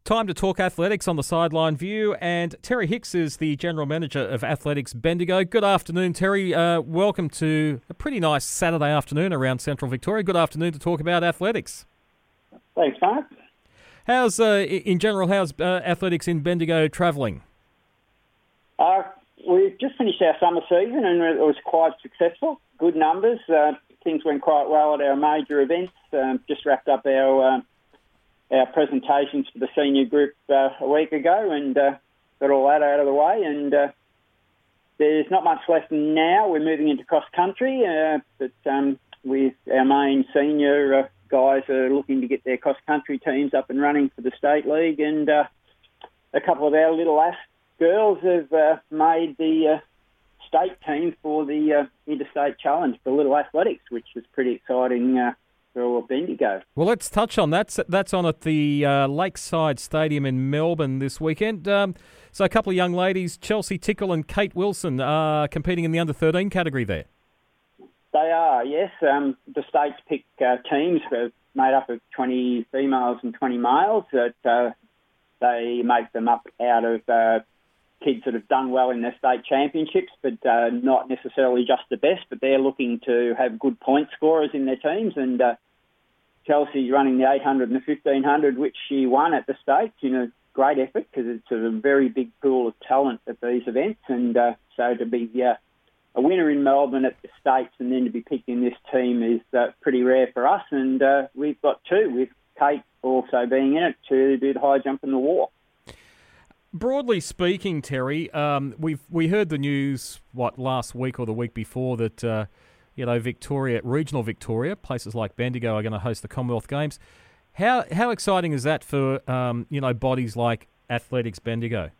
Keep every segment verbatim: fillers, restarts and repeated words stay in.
Time to talk athletics on the Sideline View, and Terry Hicks is the General Manager of Athletics Bendigo. Good afternoon, Terry. Uh, welcome to a pretty nice Saturday afternoon around Central Victoria. Good afternoon to talk about athletics. Thanks, Mark. How's, uh, in general, how's uh, athletics in Bendigo travelling? Uh, we've just finished our summer season and it was quite successful. Good numbers. Uh, things went quite well at our major events. Um, just wrapped up our... Uh, our presentations for the senior group uh, a week ago and uh, got all that out of the way. And uh, there's not much left now. We're moving into cross-country, uh, but um, with our main senior uh, guys are looking to get their cross-country teams up and running for the State League. And uh, a couple of our little ass girls have uh, made the uh, state team for the uh, Interstate Challenge for Little Athletics, which is pretty exciting uh, for Bendigo. Well, let's touch on that. That's on at the uh, Lakeside Stadium in Melbourne this weekend. Um, so a couple of young ladies, Chelsea Tickle and Kate Wilson, are competing in the under thirteen category there. They are, yes. Um, the states pick uh, teams made up of twenty females and twenty males. That uh, they make them up out of uh, kids that have done well in their state championships, but uh, not necessarily just the best, but they're looking to have good point scorers in their teams. And uh, Chelsea's running the eight hundred and the fifteen hundred, which she won at the States in a great effort because it's a very big pool of talent at these events. And uh, so to be uh, a winner in Melbourne at the States and then to be picked in this team is uh, pretty rare for us. And uh, we've got two, with Kate also being in it, to do the high jump in the war. Broadly speaking, Terry, um, we've we heard the news, what, last week or the week before that, uh, you know, Victoria, regional Victoria, places like Bendigo are going to host the Commonwealth Games. How how exciting is that for, um, you know, bodies like Athletics Bendigo?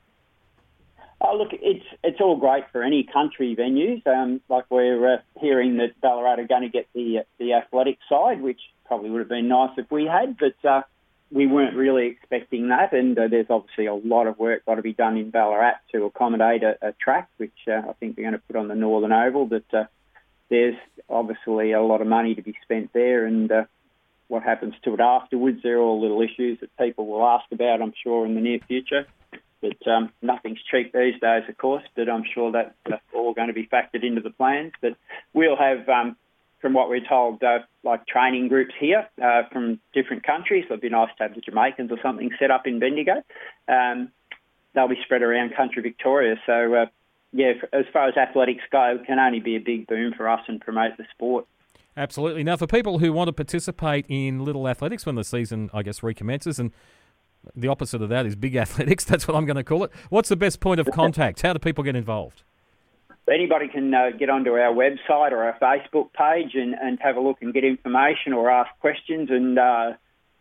Oh, look, it's it's all great for any country venues. Um, like we're uh, hearing that Ballarat are going to get the, the athletic side, which probably would have been nice if we had, but... Uh, we weren't really expecting that, and uh, there's obviously a lot of work got to be done in Ballarat to accommodate a, a track, which uh, I think they're going to put on the Northern Oval, but uh, there's obviously a lot of money to be spent there, and uh, what happens to it afterwards, there are all little issues that people will ask about, I'm sure, in the near future. But um, nothing's cheap these days, of course, but I'm sure that's uh, all going to be factored into the plans. But we'll have... Um, from what we're told, uh, like training groups here uh, from different countries. So it'd be nice to have the Jamaicans or something set up in Bendigo. Um, they'll be spread around country Victoria. So, uh, yeah, as far as athletics go, it can only be a big boom for us and promote the sport. Absolutely. Now, for people who want to participate in little athletics when the season, I guess, recommences, and the opposite of that is big athletics, that's what I'm going to call it, what's the best point of contact? How do people get involved? Anybody can uh, get onto our website or our Facebook page and, and have a look and get information or ask questions, and uh,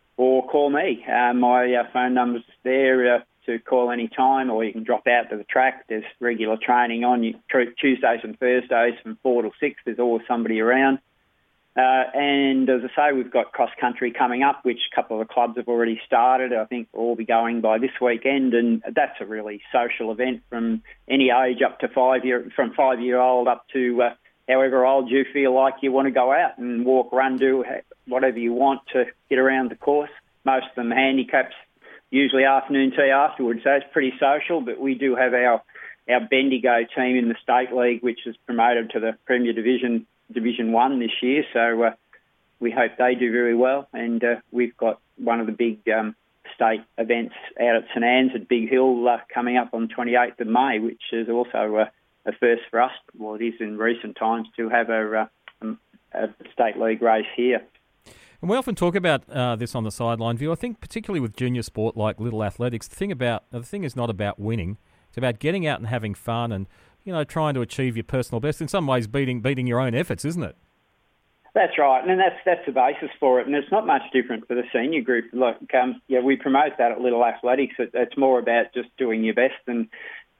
or call me. Uh, my uh, phone number's there uh, to call any time, or you can drop out to the track. There's regular training on you, Tuesdays and Thursdays from four till six. There's always somebody around. Uh, and as I say, we've got cross-country coming up, which a couple of the clubs have already started. I think we'll all be going by this weekend, and that's a really social event from any age up to five year, from five-year-old up to uh, however old you feel like you want to go out and walk, run, do whatever you want to get around the course. Most of them handicaps, usually afternoon tea afterwards, so it's pretty social, but we do have our, our Bendigo team in the State League, which is promoted to the Premier Division Division One this year, so uh, we hope they do very well. And uh, we've got one of the big um, state events out at St Anne's at Big Hill uh, coming up on twenty-eighth of May, which is also uh, a first for us. Well, it is in recent times to have a, uh, a state league race here. And we often talk about uh, this on the Sideline View. I think particularly with junior sport like little athletics, the thing about the thing is not about winning; it's about getting out and having fun and, you know, trying to achieve your personal best, in some ways beating beating your own efforts, isn't it? That's right, and that's that's the basis for it, and it's not much different for the senior group. Look, um, yeah, we promote that at Little Athletics. It, it's more about just doing your best and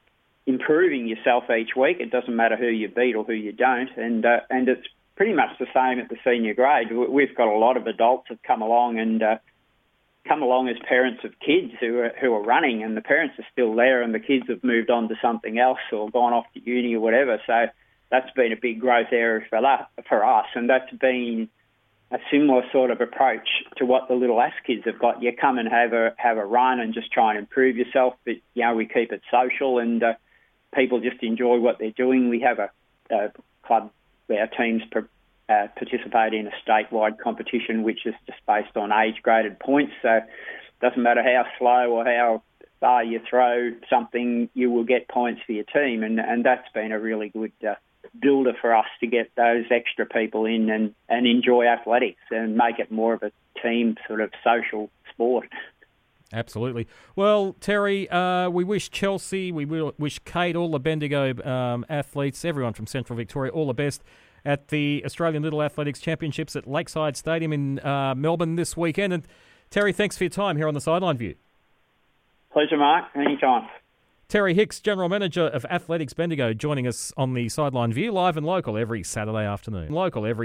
improving yourself each week. It doesn't matter who you beat or who you don't, and uh, and it's pretty much the same at the senior grade. We've got a lot of adults that come along and uh, come along as parents of kids who are, who are running, and the parents are still there and the kids have moved on to something else or gone off to uni or whatever. So that's been a big growth area for, that, for us, and that's been a similar sort of approach to what the Little Ass kids have got. You come and have a have a run and just try and improve yourself, but you know we keep it social and uh, people just enjoy what they're doing. We have a, a club where our teams uh, participate in a statewide competition, which is just based on age-graded points. So it doesn't matter how slow or how far you throw something, you will get points for your team, and and that's been a really good Uh, builder for us to get those extra people in and, and enjoy athletics and make it more of a team sort of social sport. Absolutely. Well, Terry, uh, we wish Chelsea, we wish Kate, all the Bendigo um, athletes, everyone from Central Victoria, all the best at the Australian Little Athletics Championships at Lakeside Stadium in uh, Melbourne this weekend. And Terry, thanks for your time here on the Sideline View. Pleasure, Mark. Anytime. Terry Hicks, General Manager of Athletics Bendigo, joining us on the Sideline View, live and local every Saturday afternoon. Local every